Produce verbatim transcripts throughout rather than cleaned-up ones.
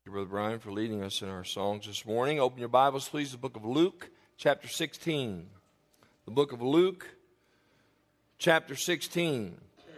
you, Brother Brian, for leading us in our songs this morning. Open your Bibles, please, the book of Luke, chapter sixteen. The book of Luke, chapter sixteen.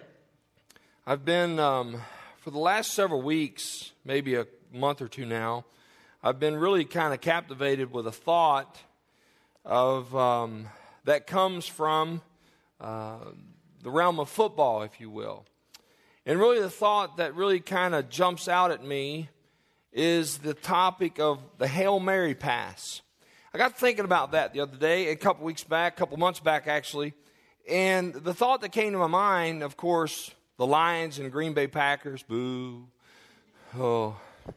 I've been, um, for the last several weeks, maybe a month or two now, I've been really kind of captivated with a thought of um, that comes from uh, the realm of football, if you will. And really the thought that really kind of jumps out at me is the topic of the Hail Mary pass. I got thinking about that the other day, a couple weeks back, a couple months back actually, and the thought that came to my mind, of course, the Lions and Green Bay Packers, boo. Oh,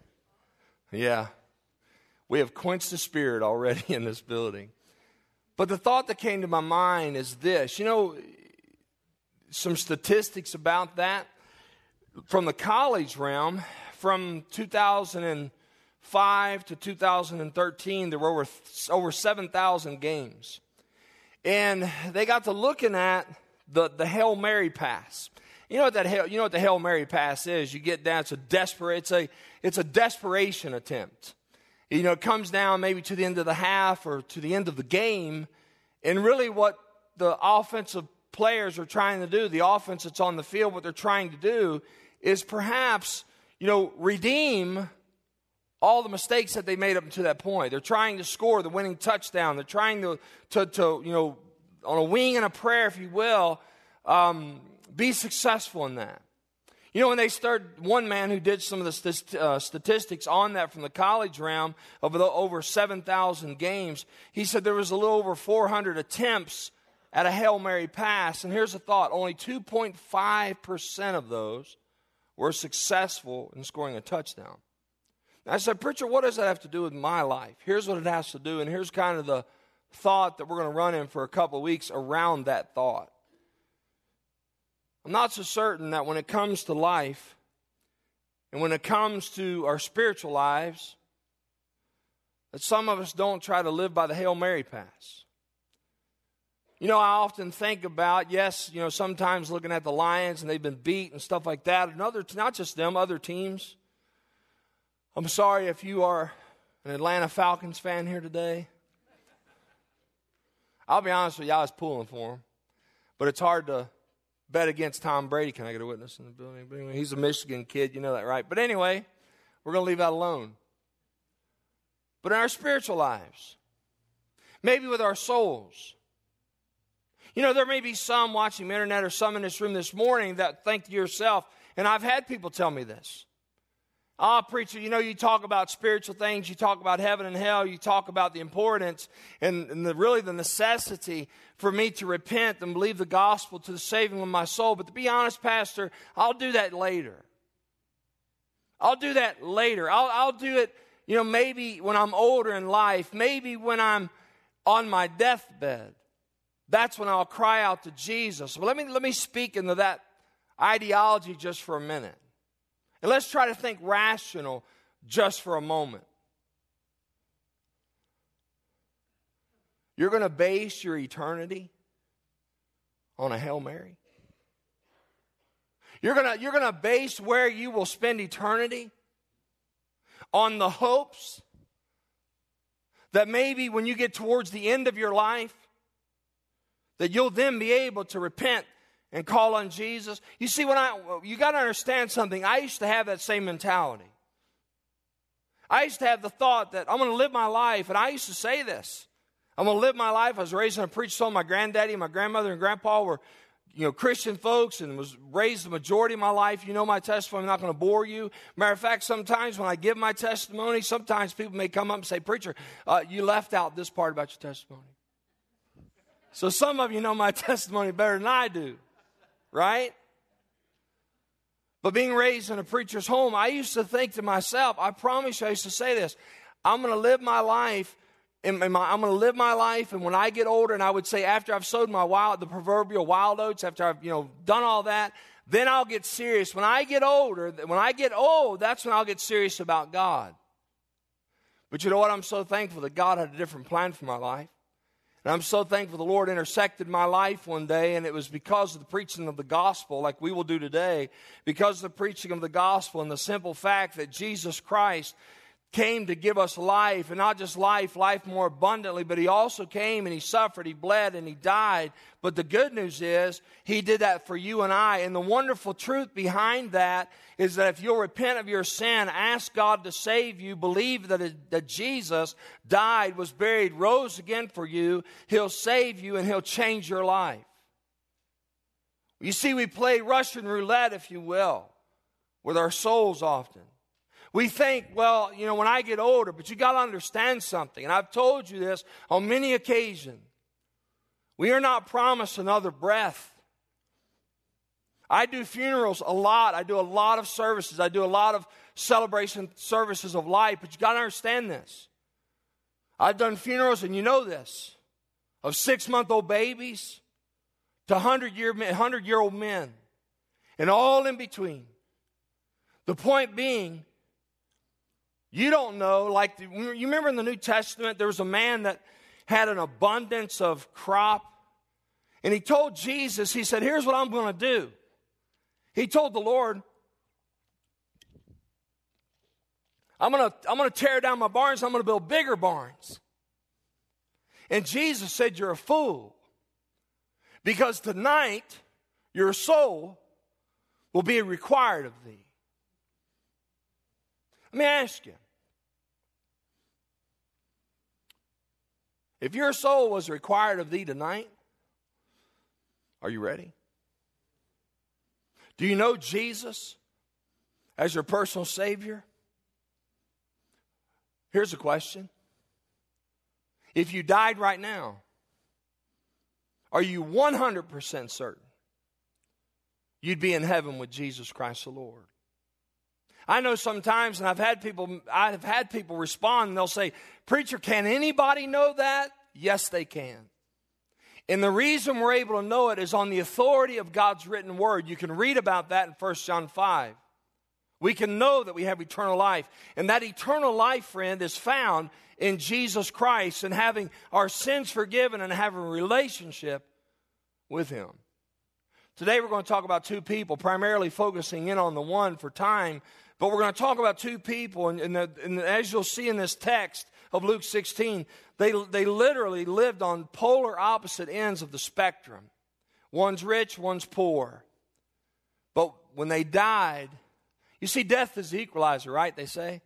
yeah. We have quenched the spirit already in this building. But the thought that came to my mind is this. You know, some statistics about that. From the college realm, from two thousand five to two thousand thirteen, there were over, over seven thousand games. And they got to looking at the, the Hail Mary pass. You know what that Hail, you know what the Hail Mary pass is? You get down, it's a desperate, it's a it's a desperation attempt. You know, it comes down maybe to the end of the half or to the end of the game, and really what the offensive players are trying to do, the offense that's on the field, what they're trying to do is perhaps, you know, redeem all the mistakes that they made up to that point. They're trying to score the winning touchdown. They're trying to, to, to you know, on a wing and a prayer, if you will, um, be successful in that. You know, when they started, one man who did some of the st- uh, statistics on that from the college realm of the over seven thousand games, he said there was a little over four hundred attempts at a Hail Mary pass. And here's the thought, only two point five percent of those were successful in scoring a touchdown. And I said, preacher, what does that have to do with my life? Here's what it has to do, and here's kind of the thought that we're going to run in for a couple of weeks around that thought. I'm not so certain that when it comes to life and when it comes to our spiritual lives, that some of us don't try to live by the Hail Mary pass. You know, I often think about, yes, you know, sometimes looking at the Lions and they've been beat and stuff like that, and other, not just them, other teams. I'm sorry if you are an Atlanta Falcons fan here today. I'll be honest with you, I was pulling for them. But it's hard to bet against Tom Brady. Can I get a witness in the building? But anyway, he's a Michigan kid, you know that, right? But anyway, we're going to leave that alone. But in our spiritual lives, maybe with our souls, you know, there may be some watching the internet or some in this room this morning that think to yourself, and I've had people tell me this. Ah, oh, preacher, you know, you talk about spiritual things, you talk about heaven and hell, you talk about the importance and, and the, really the necessity for me to repent and believe the gospel to the saving of my soul. But to be honest, Pastor, I'll do that later. I'll do that later. I'll, I'll do it, you know, maybe when I'm older in life, maybe when I'm on my deathbed. That's when I'll cry out to Jesus. Well, let me, let me speak into that ideology just for a minute. And let's try to think rational just for a moment. You're going to base your eternity on a Hail Mary? You're going to, you're going to base where you will spend eternity on the hopes that maybe when you get towards the end of your life, that you'll then be able to repent and call on Jesus. You see, when I you got to understand something. I used to have that same mentality. I used to have the thought that I'm going to live my life, and I used to say this. I'm going to live my life. I was raised in a preacher's home. My granddaddy, my grandmother, and grandpa were, you know, Christian folks, and was raised the majority of my life. You know my testimony. I'm not going to bore you. Matter of fact, sometimes when I give my testimony, sometimes people may come up and say, preacher, uh, you left out this part about your testimony. So some of you know my testimony better than I do, right? But being raised in a preacher's home, I used to think to myself, I promise you, I used to say this, I'm going to live my life, in my, I'm going to live my life, and when I get older, and I would say after I've sowed my wild, the proverbial wild oats, after I've, you know, done all that, then I'll get serious. When I get older, when I get old, that's when I'll get serious about God. But you know what? I'm so thankful that God had a different plan for my life. And I'm so thankful the Lord intersected my life one day, and it was because of the preaching of the gospel, like we will do today, because of the preaching of the gospel and the simple fact that Jesus Christ came to give us life, and not just life, life more abundantly, but he also came and he suffered, he bled, and he died. But the good news is he did that for you and I. And the wonderful truth behind that is that if you'll repent of your sin, ask God to save you, believe that, it, that Jesus died, was buried, rose again for you, he'll save you and he'll change your life. You see, we play Russian roulette, if you will, with our souls often. We think, well, you know, when I get older, but you got to understand something. And I've told you this on many occasions. We are not promised another breath. I do funerals a lot. I do a lot of services. I do a lot of celebration services of life. But you got to understand this. I've done funerals, and you know this, of six-month-old babies to hundred-year-old men and all in between. The point being, you don't know, like, the, you remember in the New Testament, there was a man that had an abundance of crop. And he told Jesus, he said, here's what I'm going to do. He told the Lord, I'm going to I'm going to tear down my barns, I'm going to build bigger barns. And Jesus said, you're a fool. Because tonight, your soul will be required of thee. Let me ask you. If your soul was required of thee tonight, are you ready? Do you know Jesus as your personal Savior? Here's a question. If you died right now, are you one hundred percent certain you'd be in heaven with Jesus Christ the Lord? I know sometimes, and I've had people, I've had people respond, and they'll say, preacher, can anybody know that? Yes, they can. And the reason we're able to know it is on the authority of God's written word. You can read about that in First John five. We can know that we have eternal life. And that eternal life, friend, is found in Jesus Christ and having our sins forgiven and having a relationship with Him. Today we're going to talk about two people, primarily focusing in on the one for time. But we're going to talk about two people, and, and, the, and as you'll see in this text of Luke sixteen, they, they literally lived on polar opposite ends of the spectrum. One's rich, one's poor. But when they died, you see, death is the equalizer, right, they say?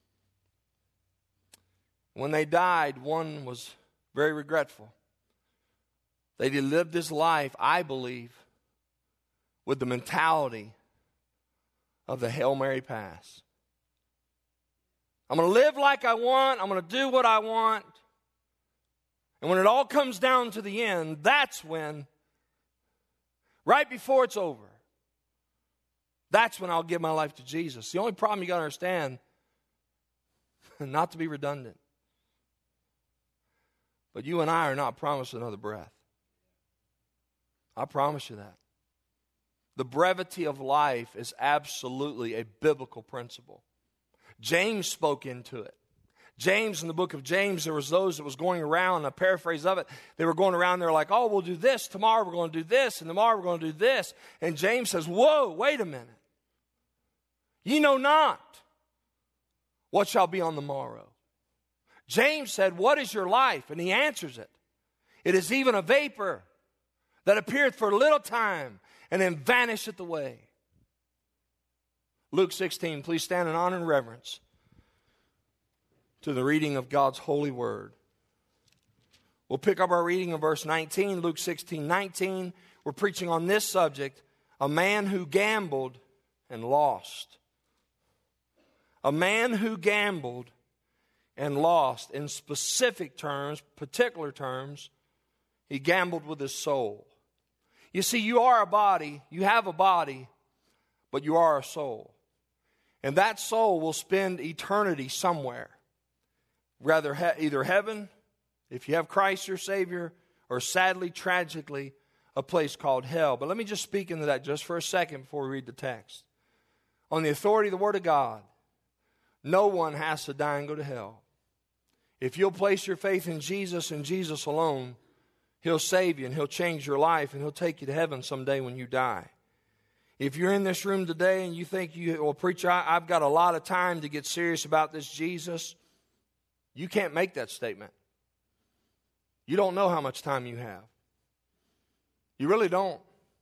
When they died, one was very regretful. They lived his life, I believe, with the mentality of the Hail Mary pass. I'm going to live like I want. I'm going to do what I want. And when it all comes down to the end, that's when, right before it's over, that's when I'll give my life to Jesus. The only problem you got to understand, not to be redundant, but you and I are not promised another breath. I promise you that. The brevity of life is absolutely a biblical principle. James spoke into it. James, in the book of James, there was those that was going around, a paraphrase of it, they were going around, they were like, oh, we'll do this, tomorrow we're going to do this, and tomorrow we're going to do this. And James says, whoa, wait a minute. Ye know not what shall be on the morrow. James said, what is your life? And he answers it. It is even a vapor that appeareth for a little time and then vanisheth away. Luke sixteen, please stand in honor and reverence to the reading of God's holy word. We'll pick up our reading of verse nineteen, Luke sixteen, nineteen. We're preaching on this subject, a man who gambled and lost. A man who gambled and lost. In specific terms, particular terms, he gambled with his soul. You see, you are a body, you have a body, but you are a soul. And that soul will spend eternity somewhere. Rather, he- either heaven, if you have Christ your Savior, or sadly, tragically, a place called hell. But let me just speak into that just for a second before we read the text. On the authority of the Word of God, no one has to die and go to hell. If you'll place your faith in Jesus and Jesus alone, He'll save you and He'll change your life and He'll take you to heaven someday when you die. If you're in this room today and you think, you, well, preacher, I, I've got a lot of time to get serious about this Jesus, you can't make that statement. You don't know how much time you have. You really don't.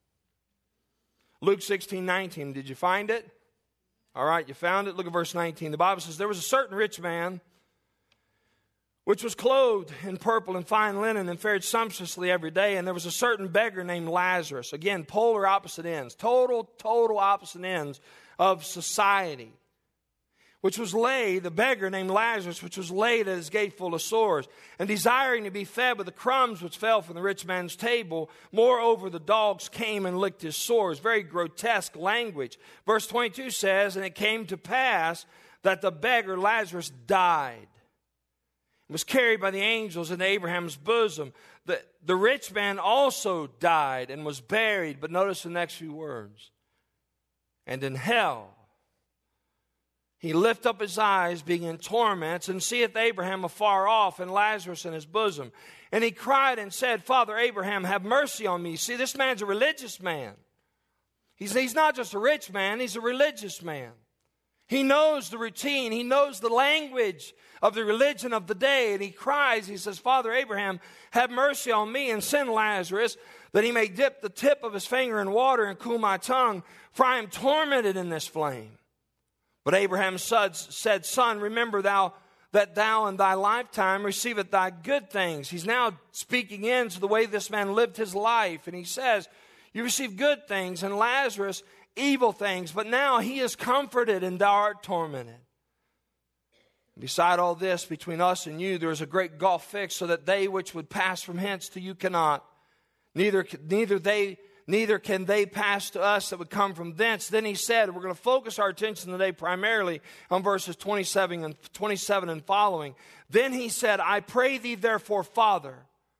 Luke sixteen nineteen, did you find it? All right, you found it. Look at verse nineteen. The Bible says, there was a certain rich man which was clothed in purple and fine linen and fared sumptuously every day. And there was a certain beggar named Lazarus. Again, polar opposite ends. Total, total opposite ends of society. Which was laid, the beggar named Lazarus, which was laid at his gate full of sores, and desiring to be fed with the crumbs which fell from the rich man's table. Moreover, the dogs came and licked his sores. Very grotesque language. Verse twenty-two says, and it came to pass that the beggar Lazarus died, and was carried by the angels into Abraham's bosom. The, the rich man also died and was buried. But notice the next few words. And in hell he lift up his eyes, being in torments, and seeth Abraham afar off, and Lazarus in his bosom. And he cried and said, Father Abraham, have mercy on me. See, this man's a religious man. He's, he's not just a rich man, he's a religious man. He knows the routine. He knows the language of the religion of the day. And he cries, he says, Father Abraham, have mercy on me, and send Lazarus, that he may dip the tip of his finger in water and cool my tongue, for I am tormented in this flame. But Abraham said, Son, remember thou that thou in thy lifetime receiveth thy good things. He's now speaking into the way this man lived his life. And he says, you receive good things, and Lazarus evil things. But now he is comforted, and thou art tormented. Beside all this, between us and you, there is a great gulf fixed, so that they which would pass from hence to you cannot. Neither, neither they... Neither can they pass to us that would come from thence. Then he said, we're going to focus our attention today primarily on verses twenty-seven and, twenty-seven and following. Then he said, I pray thee therefore, Father,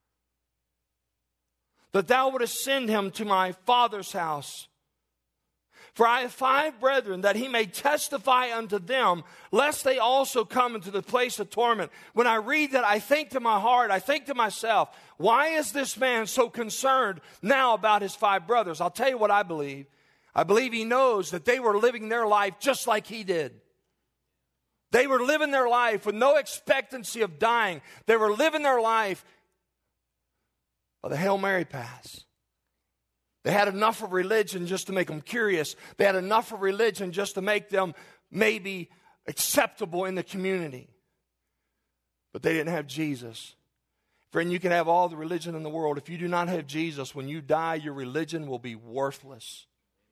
that thou wouldest send him to my father's house. For I have five brethren, that he may testify unto them, lest they also come into the place of torment. When I read that, I think to my heart, I think to myself, why is this man so concerned now about his five brothers? I'll tell you what I believe. I believe he knows that they were living their life just like he did. They were living their life with no expectancy of dying. They were living their life by the Hail Mary pass. They had enough of religion just to make them curious. They had enough of religion just to make them maybe acceptable in the community. But they didn't have Jesus. Friend, you can have all the religion in the world. If you do not have Jesus, when you die, your religion will be worthless.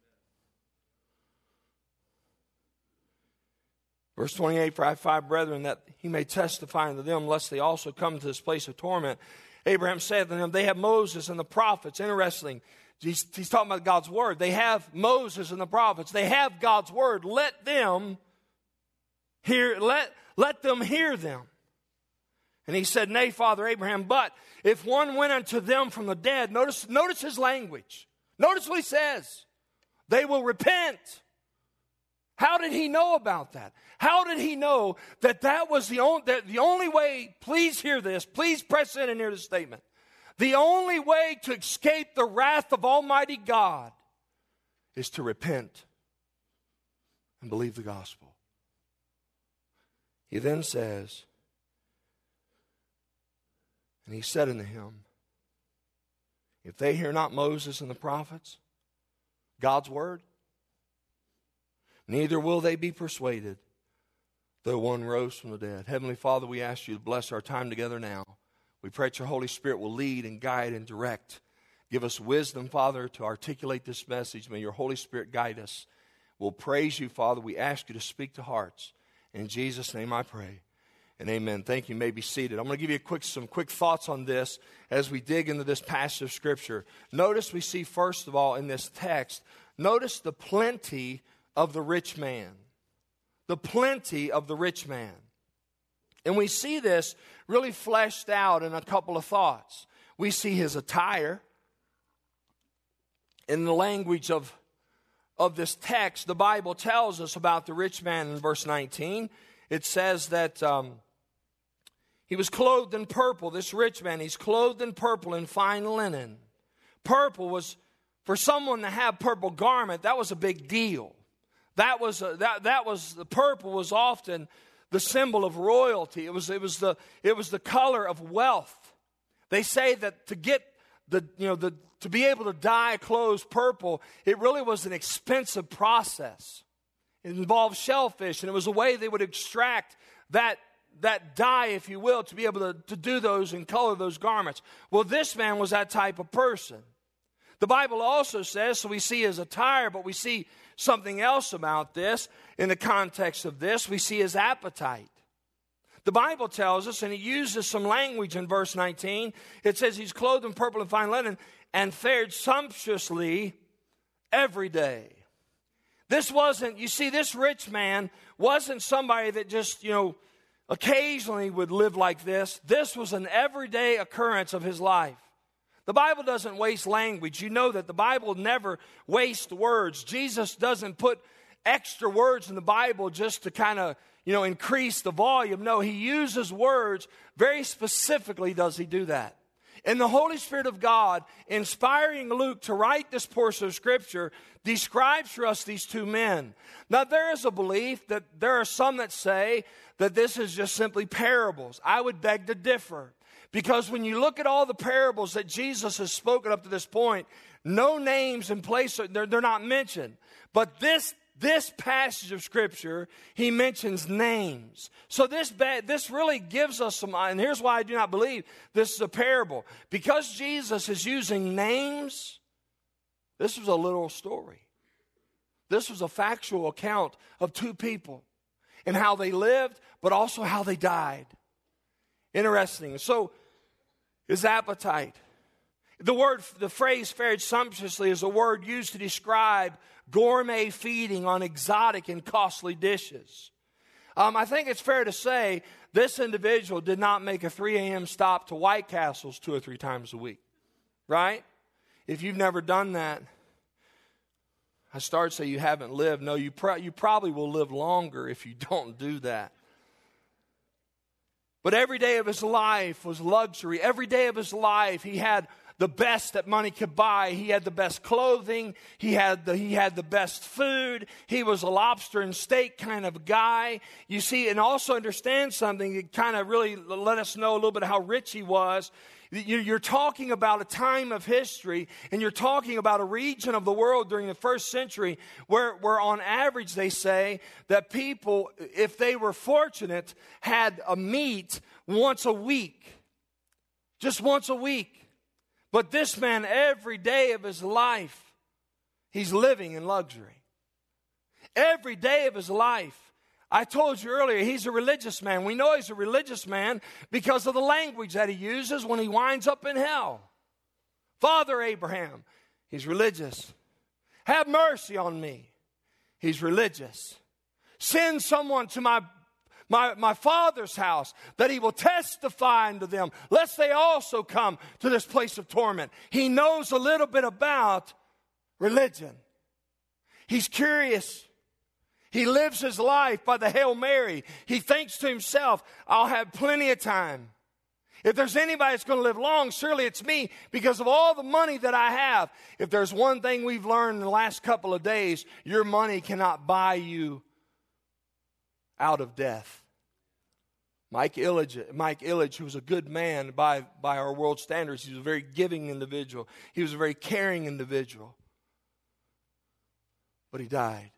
Verse twenty-eight, for I have five brethren, that he may testify unto them, lest they also come to this place of torment. Abraham said to them, they have Moses and the prophets. Interesting. He's, he's talking about God's word. They have Moses and the prophets. They have God's word. Let them hear, let, let them hear them. And he said, nay, Father Abraham, but if one went unto them from the dead, notice, notice his language. Notice what he says. They will repent. How did he know about that? How did he know that that was the only, that the only way, please hear this, please press in and hear this statement. The only way to escape the wrath of Almighty God is to repent and believe the gospel. He then says, and he said unto him, if they hear not Moses and the prophets, God's word, neither will they be persuaded, though one rose from the dead. Heavenly Father, we ask you to bless our time together now. We pray that your Holy Spirit will lead and guide and direct. Give us wisdom, Father, to articulate this message. May your Holy Spirit guide us. We'll praise you, Father. We ask you to speak to hearts. In Jesus' name I pray. And amen. Thank you. You may be seated. I'm going to give you a quick, some quick thoughts on this as we dig into this passage of Scripture. Notice we see, first of all, in this text, notice the plenty of the rich man. The plenty of the rich man. And we see this really fleshed out in a couple of thoughts. We see his attire. In the language of, of this text, the Bible tells us about the rich man in verse nineteen. It says that um, he was clothed in purple. This rich man, he's clothed in purple and fine linen. Purple was for someone to have purple garment, that was a big deal. That was a, that that was the purple was often the symbol of royalty. It was it was the it was the color of wealth. They say that to get the you know the to be able to dye clothes purple, it really was an expensive process. It involved shellfish, and it was a way they would extract that that dye, if you will, to be able to, to do those and color those garments. Well, this man was that type of person. The Bible also says, so we see his attire, but we see something else about this in the context of this. We see his appetite. The Bible tells us, and it uses some language in verse nineteen. It says he's clothed in purple and fine linen and fared sumptuously every day. This wasn't, you see, this rich man wasn't somebody that just, you know, occasionally would live like this. This was an everyday occurrence of his life. The Bible doesn't waste language. You know that the Bible never wastes words. Jesus doesn't put extra words in the Bible just to kind of, you know, increase the volume. No, he uses words very specifically. Does he do that? And the Holy Spirit of God, inspiring Luke to write this portion of Scripture, describes for us these two men. Now, there is a belief that there are some that say that this is just simply parables. I would beg to differ. Because when you look at all the parables that Jesus has spoken up to this point, no names in place, they're, they're not mentioned. But this This passage of Scripture, he mentions names. So this this really gives us some, and here's why I do not believe this is a parable. Because Jesus is using names, this was a literal story. This was a factual account of two people and how they lived, but also how they died. Interesting. So his appetite. The word, the phrase fared sumptuously is a word used to describe gourmet feeding on exotic and costly dishes. Um, I think it's fair to say this individual did not make a three a.m. stop to White Castles two or three times a week. Right? If you've never done that, I start to say you haven't lived. No, you, pro- you probably will live longer if you don't do that. But every day of his life was luxury. Every day of his life he had the best that money could buy. He had the best clothing. He had the, he had the best food. He was a lobster and steak kind of guy. You see, and also understand something that kind of really let us know a little bit how rich he was. You're talking about a time of history, and you're talking about a region of the world during the first century where, where on average they say that people, if they were fortunate, had a meat once a week. Just once a week. But this man, every day of his life, he's living in luxury. Every day of his life. I told you earlier, he's a religious man. We know he's a religious man because of the language that he uses when he winds up in hell. Father Abraham, he's religious. Have mercy on me. He's religious. Send someone to my My, my Father's house, that he will testify unto them, lest they also come to this place of torment. He knows a little bit about religion. He's curious. He lives his life by the Hail Mary. He thinks to himself, I'll have plenty of time. If there's anybody that's going to live long, surely it's me because of all the money that I have. If there's one thing we've learned in the last couple of days, your money cannot buy you out of death. Mike Illich, Mike Illich, who was a good man by, by our world standards, he was a very giving individual. He was a very caring individual. But he died.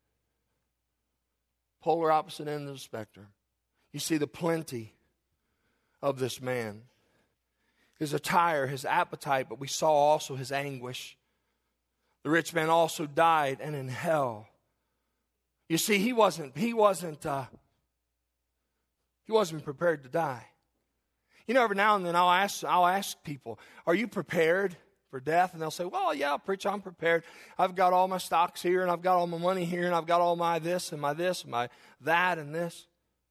Polar opposite end of the spectrum. You see the plenty of this man. His attire, his appetite, but we saw also his anguish. The rich man also died, and in hell. You see, he wasn't, he wasn't, uh, he wasn't prepared to die. You know, every now and then I'll ask, I'll ask people, are you prepared for death? And they'll say, well, yeah, preacher, I'm prepared. I've got all my stocks here, and I've got all my money here, and I've got all my this and my this and my that and this.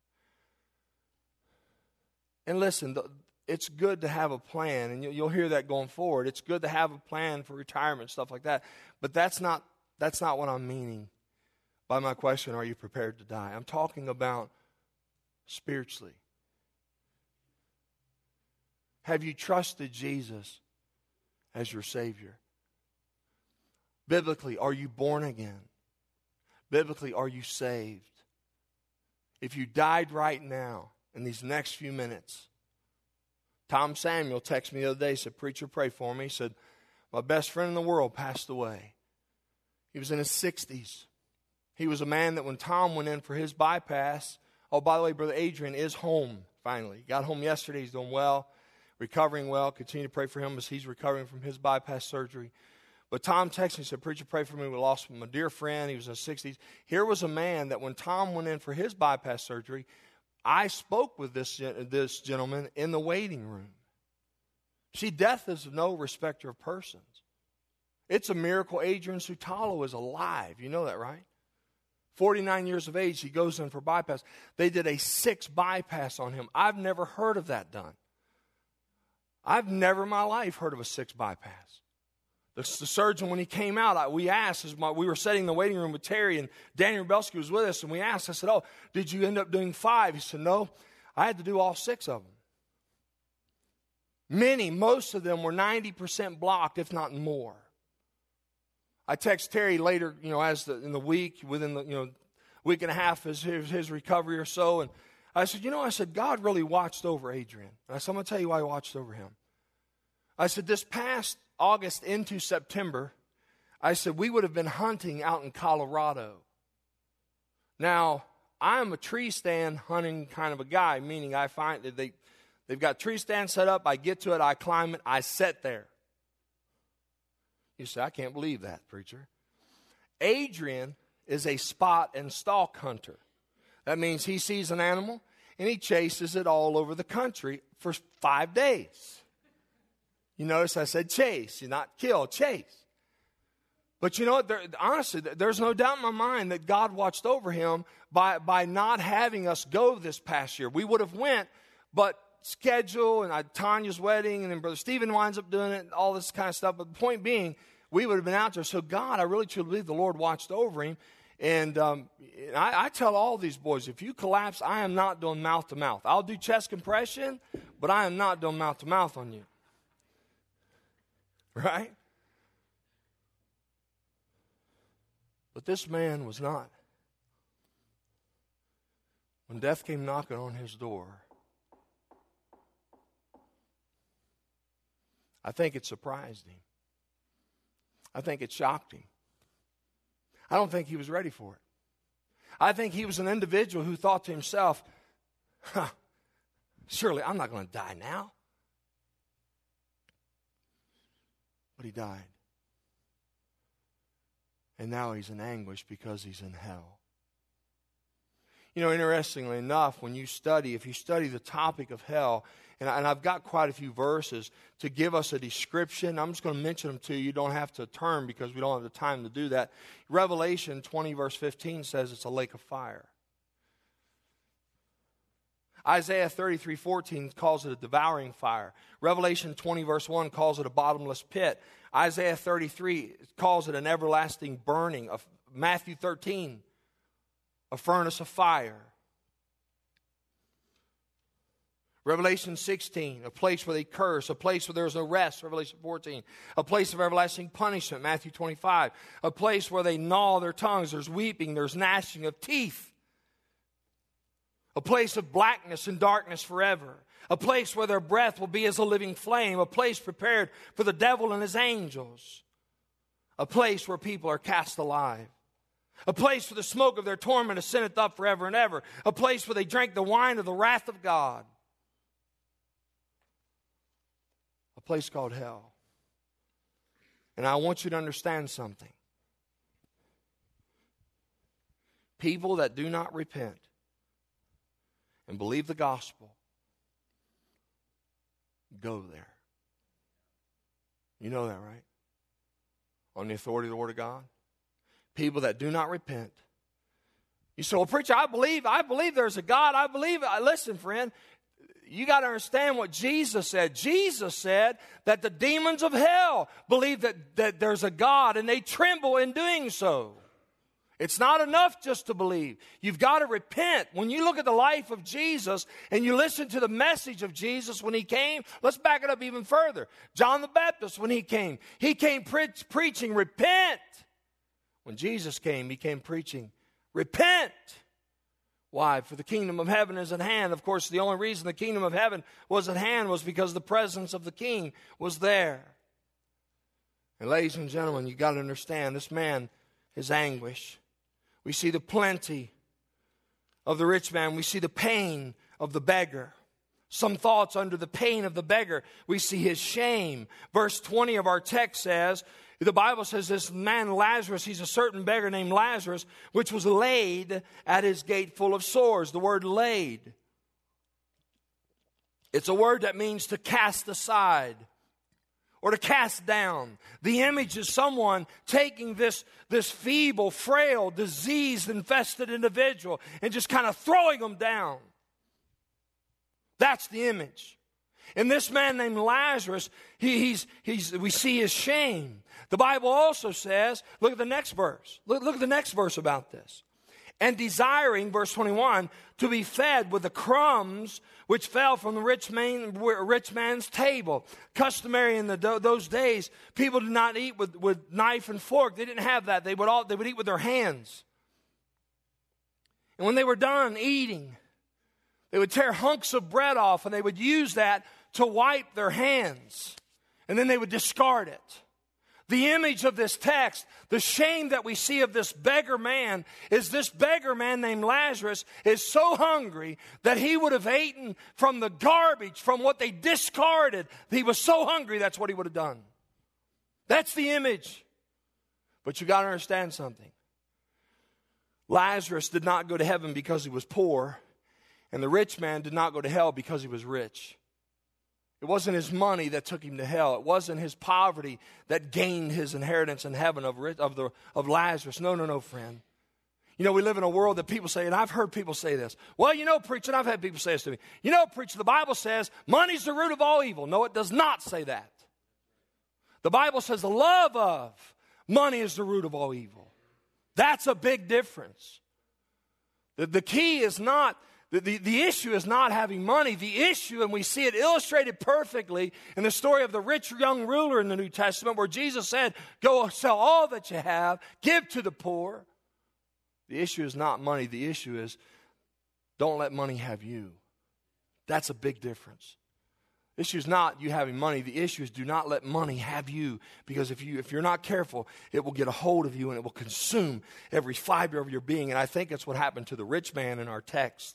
And listen, it's good to have a plan, and you'll hear that going forward. It's good to have a plan for retirement, stuff like that. But that's not, that's not what I'm meaning by my question, are you prepared to die? I'm talking about spiritually. Have you trusted Jesus as your Savior? Biblically, are you born again? Biblically, are you saved? If you died right now, in these next few minutes, Tom Samuel texted me the other day, said, "Preacher, pray for me." He said, "My best friend in the world passed away." He was in his sixties. He was a man that when Tom went in for his bypass, oh, by the way, Brother Adrian is home finally. He got home yesterday. He's doing well, recovering well. Continue to pray for him as he's recovering from his bypass surgery. But Tom texted me and said, "Preacher, pray for me. We lost my dear friend. He was in his sixties. Here was a man that when Tom went in for his bypass surgery, I spoke with this, this gentleman in the waiting room. See, death is no respecter of persons. It's a miracle Adrian Sutalo is alive. You know that, right? forty-nine years of age, he goes in for bypass. They did a six bypass on him. I've never heard of that done. I've never in my life heard of a six bypass. The, the surgeon, when he came out, I, we asked, as my, we were sitting in the waiting room with Terry, and Daniel Belsky was with us, and we asked, I said, "Oh, did you end up doing five?" He said, "No, I had to do all six of them." Many, most of them were ninety percent blocked, if not more. I text Terry later, you know, as the, in the week, within the, you know, week and a half of his, his recovery or so, and I said, you know, I said, God really watched over Adrian. And I said, I'm going to tell you why he watched over him. I said, this past August into September, I said, we would have been hunting out in Colorado. Now, I'm a tree stand hunting kind of a guy, meaning I find that they, they've got tree stands set up, I get to it, I climb it, I sit there. You say, I can't believe that, preacher. Adrian is a spot and stalk hunter. That means he sees an animal and he chases it all over the country for five days. You notice I said chase, not kill, chase. But you know what? There, honestly, there's no doubt in my mind that God watched over him by, by not having us go this past year. We would have went, but schedule and I, Tanya's wedding, and then Brother Stephen winds up doing it, all this kind of stuff. But the point being, we would have been out there. So God, I really truly believe the Lord watched over him. And um, I, I tell all these boys, if you collapse, I am not doing mouth to mouth. I'll do chest compression, but I am not doing mouth to mouth on you. Right? But this man was not. When death came knocking on his door, I think it surprised him. I think it shocked him. I don't think he was ready for it. I think he was an individual who thought to himself, huh, surely I'm not going to die now. But he died. And now he's in anguish because he's in hell. You know, interestingly enough, when you study, if you study the topic of hell, and, I, and I've got quite a few verses to give us a description. I'm just going to mention them to you. You don't have to turn because we don't have the time to do that. Revelation twenty, verse fifteen says it's a lake of fire. Isaiah thirty-three, fourteen calls it a devouring fire. Revelation twenty, verse one calls it a bottomless pit. Isaiah thirty-three calls it an everlasting burning. Of Matthew thirteen, a furnace of fire. Revelation sixteen, a place where they curse, a place where there is no rest, Revelation fourteen. A place of everlasting punishment, Matthew twenty-five. A place where they gnaw their tongues, there's weeping, there's gnashing of teeth. A place of blackness and darkness forever. A place where their breath will be as a living flame. A place prepared for the devil and his angels. A place where people are cast alive. A place where the smoke of their torment ascendeth up forever and ever. A place where they drank the wine of the wrath of God. A place called hell. And I want you to understand something. People that do not repent and believe the gospel go there. You know that, right? On the authority of the Word of God. People that do not repent. You say, well, preacher, I believe, I believe there's a God. I believe, listen, friend, you got to understand what Jesus said. Jesus said that the demons of hell believe that, that there's a God, and they tremble in doing so. It's not enough just to believe. You've got to repent. When you look at the life of Jesus and you listen to the message of Jesus when he came, let's back it up even further. John the Baptist, when he came, he came pre- preaching, repent. When Jesus came, he came preaching, repent. Why? For the kingdom of heaven is at hand. Of course, the only reason the kingdom of heaven was at hand was because the presence of the king was there. And ladies and gentlemen, you've got to understand, this man, his anguish. We see the plenty of the rich man. We see the pain of the beggar. Some thoughts under the pain of the beggar. We see his shame. Verse twenty of our text says, the Bible says this man Lazarus, he's a certain beggar named Lazarus, which was laid at his gate full of sores. The word laid. It's a word that means to cast aside or to cast down. The image is someone taking this, this feeble, frail, disease-infested individual and just kind of throwing them down. That's the image. And this man named Lazarus, he, he's, he's, we see his shame. The Bible also says, look at the next verse. Look, look at the next verse about this. And desiring, verse twenty-one, to be fed with the crumbs which fell from the rich, man, rich man's table. Customary in the, those days, people did not eat with, with knife and fork. They didn't have that. They would, all, they would eat with their hands. And when they were done eating, they would tear hunks of bread off and they would use that to wipe their hands. And then they would discard it. The image of this text, the shame that we see of this beggar man, is this beggar man named Lazarus is so hungry that he would have eaten from the garbage, from what they discarded. He was so hungry, that's what he would have done. That's the image. But you got to understand something. Lazarus did not go to heaven because he was poor, and the rich man did not go to hell because he was rich. It wasn't his money that took him to hell. It wasn't his poverty that gained his inheritance in heaven of, of, the, of Lazarus. No, no, no, friend. You know, we live in a world that people say, and I've heard people say this. Well, you know, preacher, and I've had people say this to me. You know, preacher, the Bible says money's the root of all evil. No, it does not say that. The Bible says the love of money is the root of all evil. That's a big difference. The, the key is not... The, the, the issue is not having money. The issue, and we see it illustrated perfectly in the story of the rich young ruler in the New Testament where Jesus said, go sell all that you have, give to the poor. The issue is not money. The issue is don't let money have you. That's a big difference. The issue is not you having money. The issue is do not let money have you, because if, you, if you're not careful, it will get a hold of you and it will consume every fiber of your being. And I think that's what happened to the rich man in our text.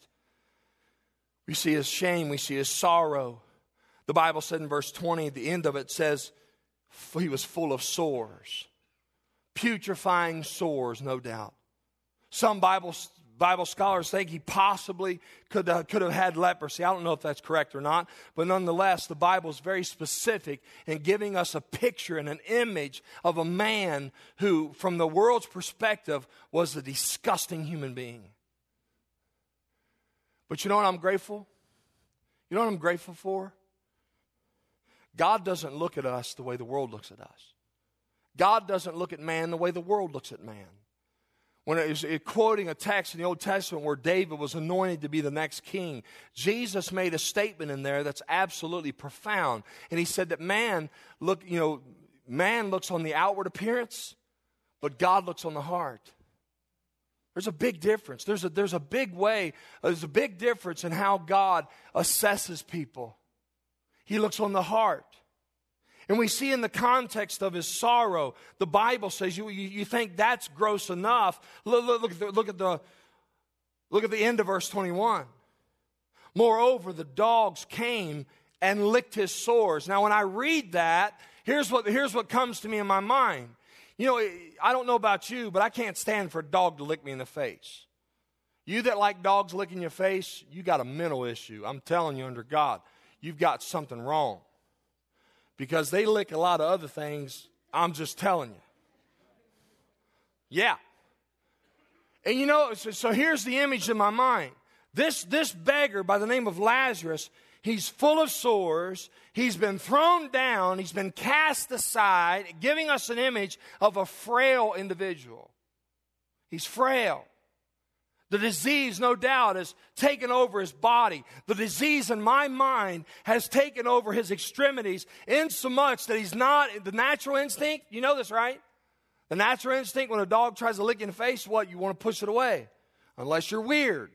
We see his shame. We see his sorrow. The Bible said in verse twenty, at the end of it says, he was full of sores. Putrefying sores, no doubt. Some Bible, Bible scholars think he possibly could, uh, could have had leprosy. I don't know if that's correct or not. But nonetheless, the Bible is very specific in giving us a picture and an image of a man who, from the world's perspective, was a disgusting human being. But you know what I'm grateful? You know what I'm grateful for? God doesn't look at us the way the world looks at us. God doesn't look at man the way the world looks at man. When it was it, quoting a text in the Old Testament where David was anointed to be the next king, Jesus made a statement in there that's absolutely profound. And he said that man look, you know, man looks on the outward appearance, but God looks on the heart. There's a big difference. There's a, there's a big way, there's a big difference in how God assesses people. He looks on the heart. And we see in the context of his sorrow, the Bible says, you, you, you think that's gross enough. Look, look, look, at the, look, at the, look at the end of verse twenty-one. Moreover, the dogs came and licked his sores. Now, when I read that, here's what, here's what comes to me in my mind. You know, I don't know about you, but I can't stand for a dog to lick me in the face. You that like dogs licking your face, you got a mental issue. I'm telling you, under God, you've got something wrong. Because they lick a lot of other things, I'm just telling you. Yeah. And you know, so, so here's the image in my mind. This, this beggar by the name of Lazarus, he's full of sores. He's been thrown down. He's been cast aside, giving us an image of a frail individual. He's frail. The disease, no doubt, has taken over his body. The disease in my mind has taken over his extremities insomuch that he's not, the natural instinct, you know this, right? The natural instinct when a dog tries to lick you in the face, what? You want to push it away. Unless you're weird.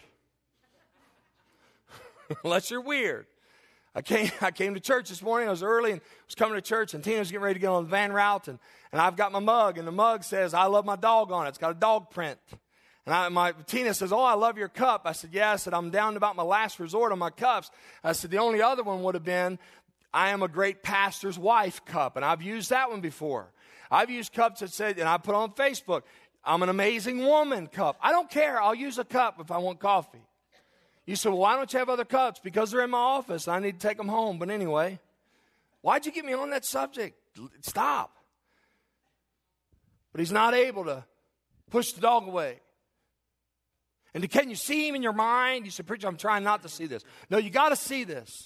Unless you're weird. I came, I came to church this morning. I was early and was coming to church, and Tina was getting ready to get on the van route, and, and I've got my mug, and the mug says, I love my dog on it. It's got a dog print. And I, my, Tina says, oh, I love your cup. I said, yeah. I said, I'm down to about my last resort on my cups. I said, the only other one would have been, I am a great pastor's wife cup. And I've used that one before. I've used cups that said, and I put on Facebook, I'm an amazing woman cup. I don't care. I'll use a cup if I want coffee. You said, well, why don't you have other cups? Because they're in my office. I need to take them home. But anyway, why'd you get me on that subject? Stop. But he's not able to push the dog away. And can you see him in your mind? You say, preacher, I'm trying not to see this. No, you got to see this.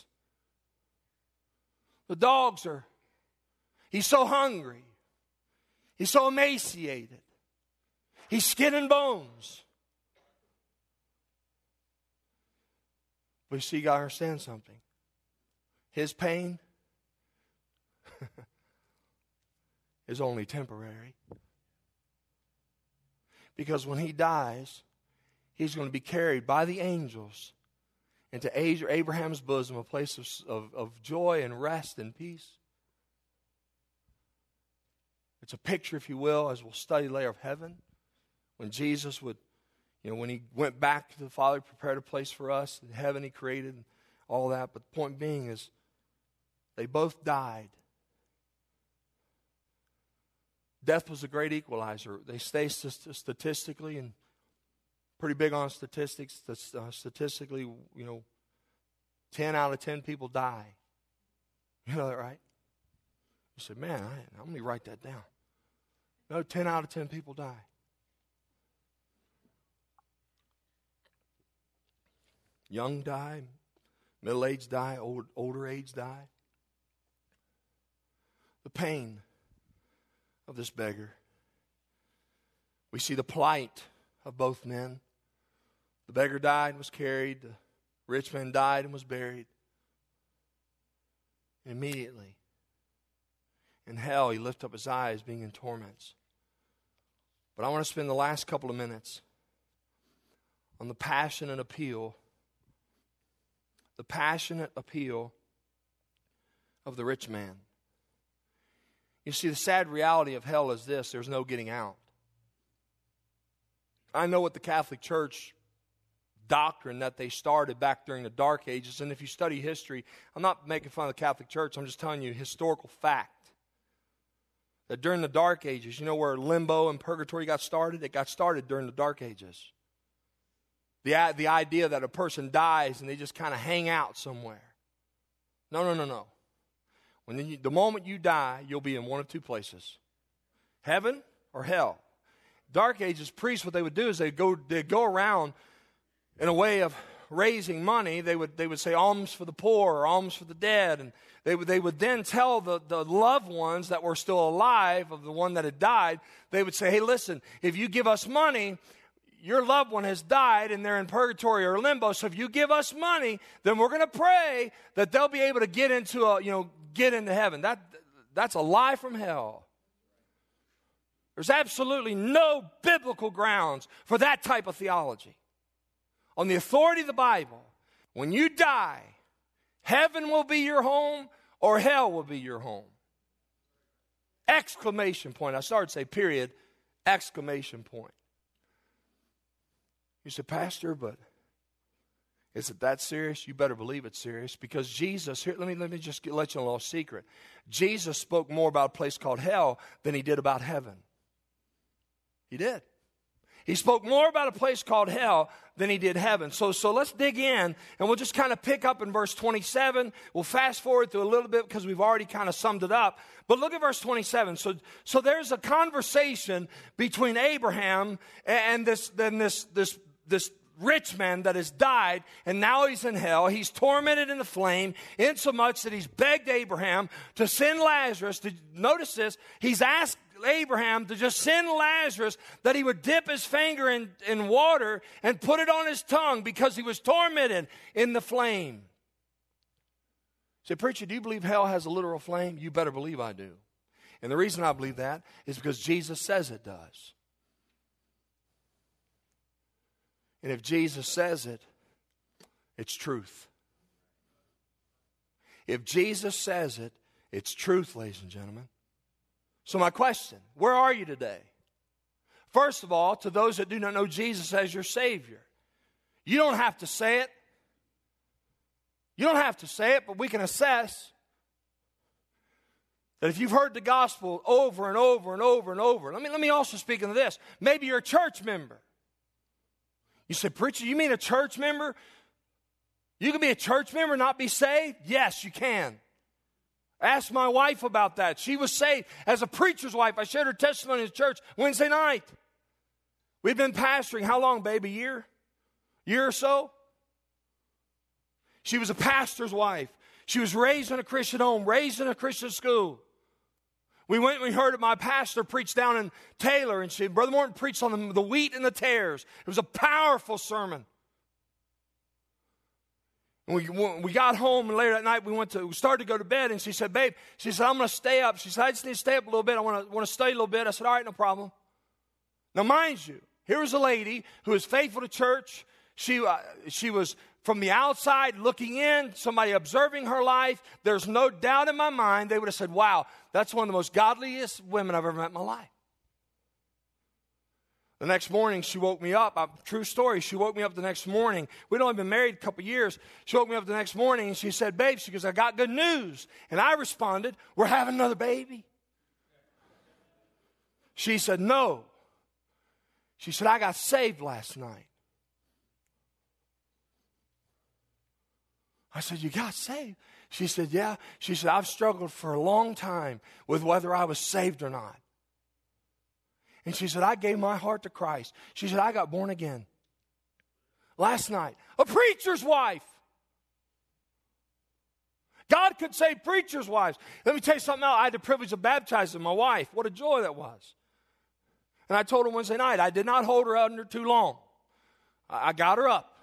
The dogs are, he's so hungry. He's so emaciated. He's skin and bones. But you see, you got to understand something. His pain is only temporary. Because when he dies, he's going to be carried by the angels into Abraham's bosom, a place of, of, of joy and rest and peace. It's a picture, if you will, as we'll study later, of heaven. When Jesus would, you know, when he went back to the Father, prepared a place for us. In heaven he created and all that. But the point being is, they both died. Death was a great equalizer. They say statistically, and pretty big on statistics, uh, statistically, you know, ten out of ten people die. You know that, right? You said, man, I, I'm going to write that down. No, ten out of ten people die. Young die, middle-aged die, old, older age die. The pain of this beggar. We see the plight of both men. The beggar died and was carried. The rich man died and was buried. And immediately, in hell, he lifted up his eyes, being in torments. But I want to spend the last couple of minutes on the passionate appeal, the passionate appeal of the rich man. You see, the sad reality of hell is this: there's no getting out. I know what the Catholic Church doctrine that they started back during the Dark Ages, and if you study history, I'm not making fun of the Catholic Church, I'm just telling you historical fact. That during the Dark Ages, you know where limbo and purgatory got started? It got started during the Dark Ages. The, the idea that a person dies and they just kind of hang out somewhere. No, no, no, no. When you, the moment you die, you'll be in one of two places. Heaven or hell. Dark Ages priests, what they would do is they'd go, they'd go around in a way of raising money. They would, they would say alms for the poor or alms for the dead. And they would, they would then tell the, the loved ones that were still alive of the one that had died, they would say, hey, listen, if you give us money, your loved one has died and they're in purgatory or limbo. So if you give us money, then we're going to pray that they'll be able to get into a, you know, get into heaven. That, that's a lie from hell. There's absolutely no biblical grounds for that type of theology. On the authority of the Bible, when you die, heaven will be your home or hell will be your home. Exclamation point. I started to say period, exclamation point. You said, Pastor, but is it that serious? You better believe it's serious, because Jesus, here, let me, let me just get, let you know a little secret. Jesus spoke more about a place called hell than he did about heaven. He did. He spoke more about a place called hell than he did heaven. So, so let's dig in, and we'll just kind of pick up in verse twenty-seven. We'll fast forward through a little bit because we've already kind of summed it up. But look at verse twenty-seven. So, so there's a conversation between Abraham and this, then this, this, this rich man that has died, and now he's in hell. He's tormented in the flame, insomuch that he's begged Abraham to send Lazarus to, notice this, he's asked Abraham to just send Lazarus, that he would dip his finger in, in water and put it on his tongue because he was tormented in the flame. Say, preacher, do you believe hell has a literal flame? You better believe I do. And the reason I believe that is because Jesus says it does. And if Jesus says it, it's truth. If Jesus says it, it's truth, ladies and gentlemen. So my question, where are you today? First of all, to those that do not know Jesus as your Savior, you don't have to say it. You don't have to say it, but we can assess that if you've heard the gospel over and over and over and over. Let me, let me also speak into this. Maybe you're a church member. You say, preacher, you mean a church member? You can be a church member and not be saved? Yes, you can. Ask my wife about that. She was saved as a preacher's wife. I shared her testimony in church Wednesday night. We've been pastoring, how long, babe? A year? Year or so? She was a pastor's wife. She was raised in a Christian home, raised in a Christian school. We went and we heard my pastor preach down in Taylor, and she, Brother Morton preached on the, the wheat and the tares. It was a powerful sermon. And we, we got home, and later that night we went to, we started to go to bed, and she said, babe, she said, I'm going to stay up. She said, I just need to stay up a little bit. I want to want to stay a little bit. I said, all right, no problem. Now, mind you, here was a lady who was faithful to church. She, uh, she was from the outside looking in, somebody observing her life. There's no doubt in my mind they would have said, wow, that's one of the most godliest women I've ever met in my life. The next morning, she woke me up. Uh, true story. She woke me up the next morning. We'd only been married a couple years. She woke me up the next morning, and she said, babe, she goes, I got good news. And I responded, we're having another baby. She said, no. She said, I got saved last night. I said, you got saved? She said, yeah. She said, I've struggled for a long time with whether I was saved or not. And she said, I gave my heart to Christ. She said, I got born again last night. A preacher's wife. God could save preachers' wives. Let me tell you something else. I had the privilege of baptizing my wife. What a joy that was. And I told her Wednesday night, I did not hold her under too long. I got her up.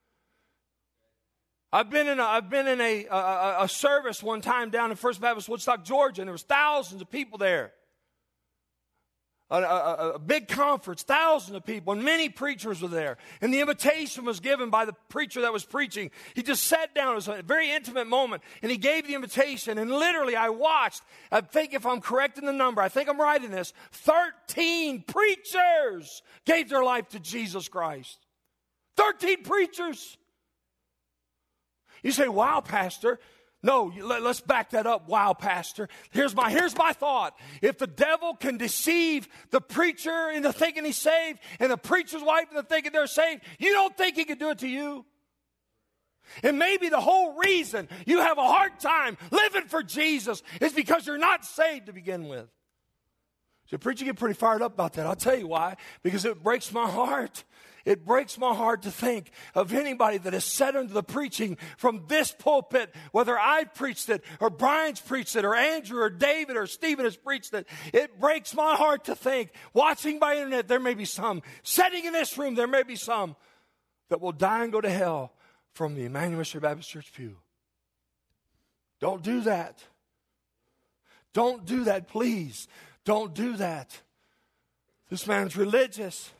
I've been in a, I've been in a, a, a service one time down in First Baptist Woodstock, Georgia, and there was thousands of people there. A, a, a big conference, thousands of people, and many preachers were there. And the invitation was given by the preacher that was preaching. He just sat down. It was a very intimate moment, and he gave the invitation. And literally, I watched, I think if I'm correct in the number, I think I'm right in this, thirteen preachers gave their life to Jesus Christ. thirteen preachers. You say, wow, Pastor. No, let's back that up. Wow, Pastor. Here's my, here's my thought. If the devil can deceive the preacher into thinking he's saved and the preacher's wife into thinking they're saved, you don't think he can do it to you? And maybe the whole reason you have a hard time living for Jesus is because you're not saved to begin with. So, preacher, get pretty fired up about that. I'll tell you why. Because it breaks my heart. It breaks my heart to think of anybody that has sat under the preaching from this pulpit, whether I've preached it or Brian's preached it or Andrew or David or Stephen has preached it. It breaks my heart to think, watching by internet, there may be some. Sitting in this room, there may be some that will die and go to hell from the Emmanuel Missionary Baptist Church pew. Don't do that. Don't do that, please. Don't do that. This man's religious.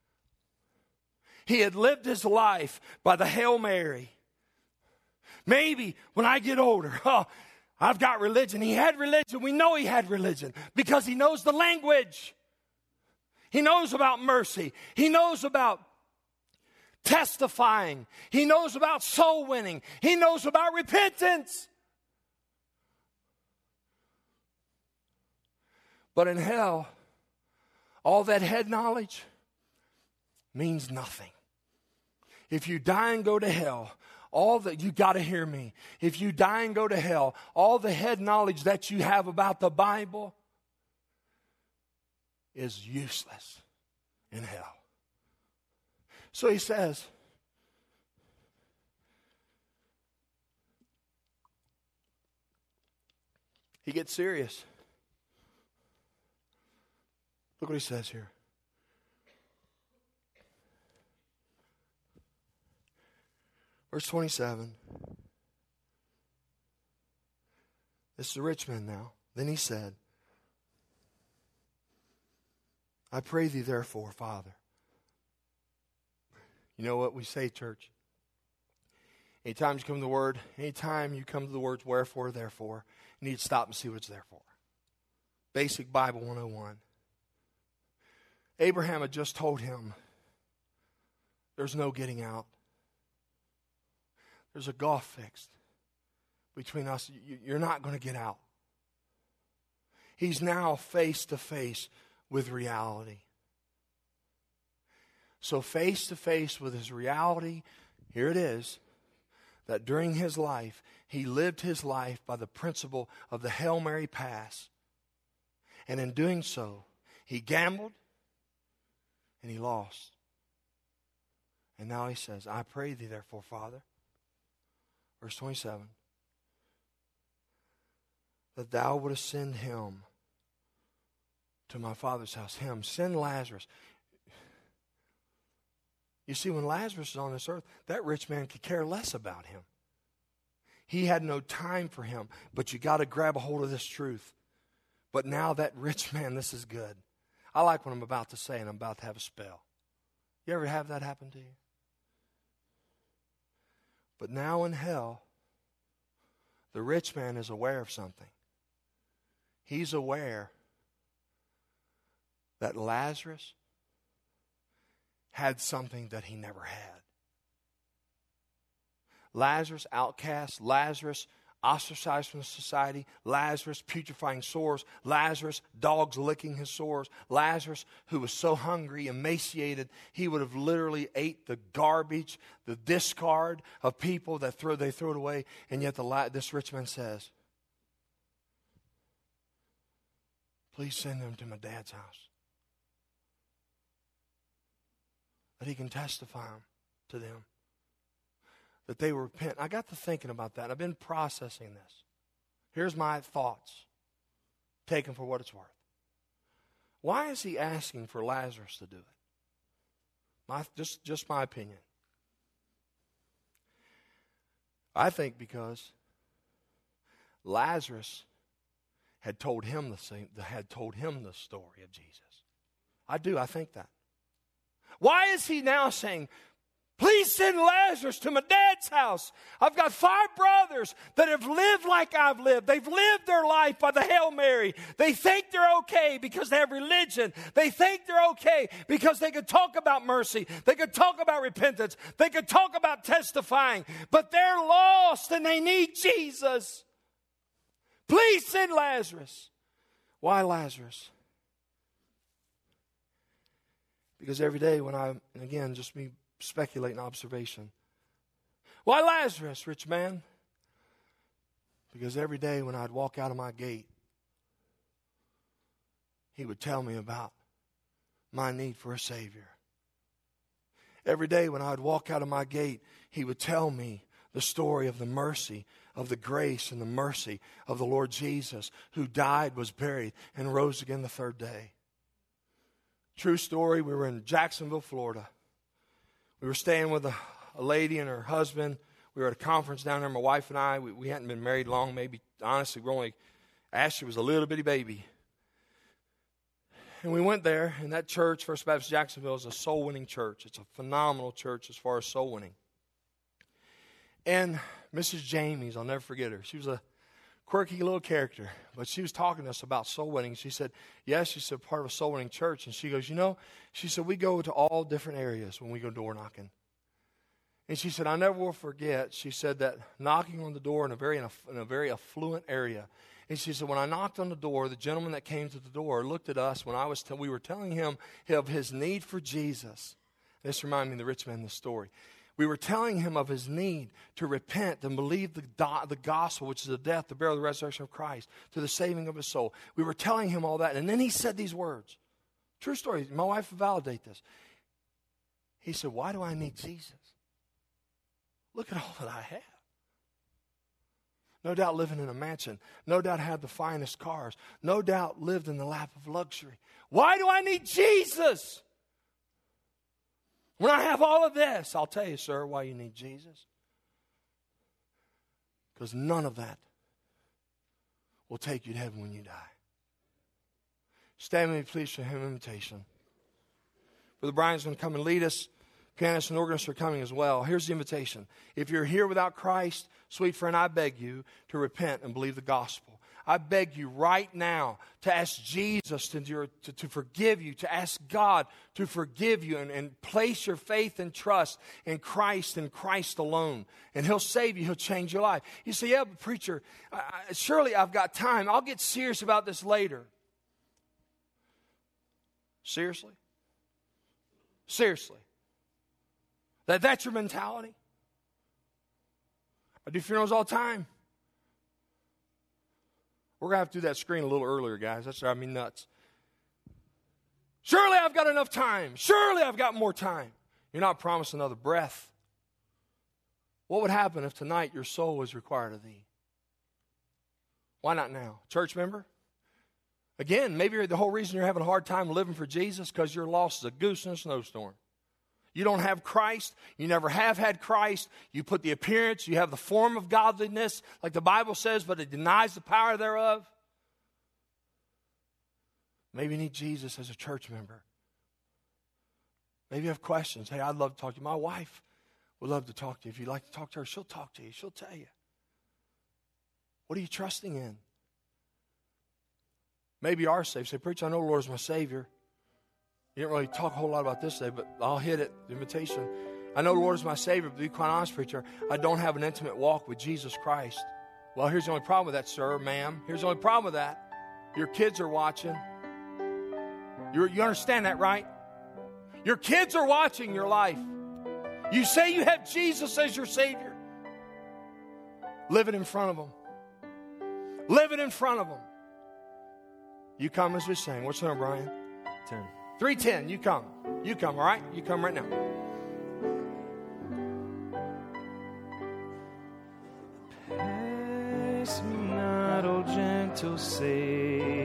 He had lived his life by the Hail Mary. Maybe when I get older, oh, I've got religion. He had religion. We know he had religion because he knows the language. He knows about mercy. He knows about testifying. He knows about soul winning. He knows about repentance. But in hell, all that head knowledge means nothing. If you die and go to hell, all that, you got to hear me. If you die and go to hell, all the head knowledge that you have about the Bible is useless in hell. So he says, he gets serious. Look what he says here. Verse twenty-seven. This is the rich man now. Then he said, I pray thee therefore, Father. You know what we say, church? Anytime you come to the word, anytime you come to the words wherefore, therefore, you need to stop and see what it's there for. Basic Bible one oh one. Abraham had just told him, there's no getting out. There's a gulf fixed between us. You're not going to get out. He's now face to face with reality. So face to face with his reality, here it is, that during his life, he lived his life by the principle of the Hail Mary pass. And in doing so, he gambled and he lost. And now he says, I pray thee therefore, Father, verse twenty-seven, that thou wouldest send him to my father's house. Him, send Lazarus. You see, when Lazarus is on this earth, that rich man could care less about him. He had no time for him. But you got to grab a hold of this truth. But now that rich man, this is good. I like what I'm about to say, and I'm about to have a spell. You ever have that happen to you? But now in hell, the rich man is aware of something. He's aware that Lazarus had something that he never had. Lazarus, outcast. Lazarus, ostracized from society. Lazarus, putrefying sores. Lazarus, dogs licking his sores. Lazarus, who was so hungry, emaciated, he would have literally ate the garbage, the discard of people that throw they throw it away. And yet the this rich man says, please send them to my dad's house, that he can testify to them, that they will repent. I got to thinking about that. I've been processing this. Here's my thoughts, taken for what it's worth. Why is he asking for Lazarus to do it? My, just, just my opinion. I think because Lazarus had told him the same, had told him the story of Jesus. I do. I think that. Why is he now saying, please send Lazarus to my dad's house? I've got five brothers that have lived like I've lived. They've lived their life by the Hail Mary. They think they're okay because they have religion. They think they're okay because they could talk about mercy. They could talk about repentance. They could talk about testifying. But they're lost and they need Jesus. Please send Lazarus. Why Lazarus? Because every day when I, and again, just me speculating observation. Why Lazarus, rich man? Because every day when I'd walk out of my gate, he would tell me about my need for a Savior. Every day when I'd walk out of my gate, he would tell me the story of the mercy, of the grace and the mercy of the Lord Jesus, who died, was buried, and rose again the third day. True story, we were in Jacksonville, Florida. We were staying with a, a lady and her husband. We were at a conference down there, my wife and I. We, we hadn't been married long, maybe, honestly, we're only, Ashley was a little bitty baby. And we went there, and that church, First Baptist Jacksonville, is a soul-winning church. It's a phenomenal church as far as soul winning. And Missus Jamies, I'll never forget her. She was a quirky little character, but she was talking to us about soul winning. She said, yes, she said, part of a soul winning church. And she goes, you know, she said, we go to all different areas when we go door knocking. And she said, I never will forget, she said, that knocking on the door in a very, in a, in a very affluent area. And she said, when I knocked on the door, the gentleman that came to the door looked at us when I was t- we were telling him of his need for Jesus. This reminded me of the rich man in the story. We were telling him of his need to repent and believe the, do- the gospel, which is the death, the burial, the resurrection of Christ, to the saving of his soul. We were telling him all that. And then he said these words. True story. My wife will validate this. He said, why do I need Jesus? Look at all that I have. No doubt living in a mansion. No doubt had the finest cars. No doubt lived in the lap of luxury. Why do I need Jesus? When I have all of this, I'll tell you, sir, why you need Jesus. Because none of that will take you to heaven when you die. Stand with me, please, for hymn invitation. Brother Brian's going to come and lead us. Pianists and organists are coming as well. Here's the invitation. If you're here without Christ, sweet friend, I beg you to repent and believe the gospel. I beg you right now to ask Jesus to, to, to forgive you, to ask God to forgive you, and, and place your faith and trust in Christ and Christ alone. And He'll save you. He'll change your life. You say, yeah, but preacher, I, I, surely I've got time. I'll get serious about this later. Seriously? Seriously? That that's your mentality? I do funerals all the time. We're going to have to do that screen a little earlier, guys. That's driving me nuts. Surely I've got enough time. Surely I've got more time. You're not promised another breath. What would happen if tonight your soul was required of thee? Why not now? Church member? Again, maybe the whole reason you're having a hard time living for Jesus because you're lost as a goose in a snowstorm. You don't have Christ. You never have had Christ. You put the appearance. You have the form of godliness, like the Bible says, but it denies the power thereof. Maybe you need Jesus as a church member. Maybe you have questions. Hey, I'd love to talk to you. My wife would love to talk to you. If you'd like to talk to her, she'll talk to you. She'll tell you. What are you trusting in? Maybe you are saved. Say, preacher, I know the Lord is my Savior. You didn't really talk a whole lot about this today, but I'll hit it, the invitation. I know the Lord is my Savior, but to be quite honest, preacher, I don't have an intimate walk with Jesus Christ. Well, here's the only problem with that, sir, ma'am. Here's the only problem with that. Your kids are watching. You're, you understand that, right? Your kids are watching your life. You say you have Jesus as your Savior. Live it in front of them. Live it in front of them. You come as we sing. What's the number, Brian? ten. three ten, you come. You come, all right? You come right now. Pass me not, O gentle Savior.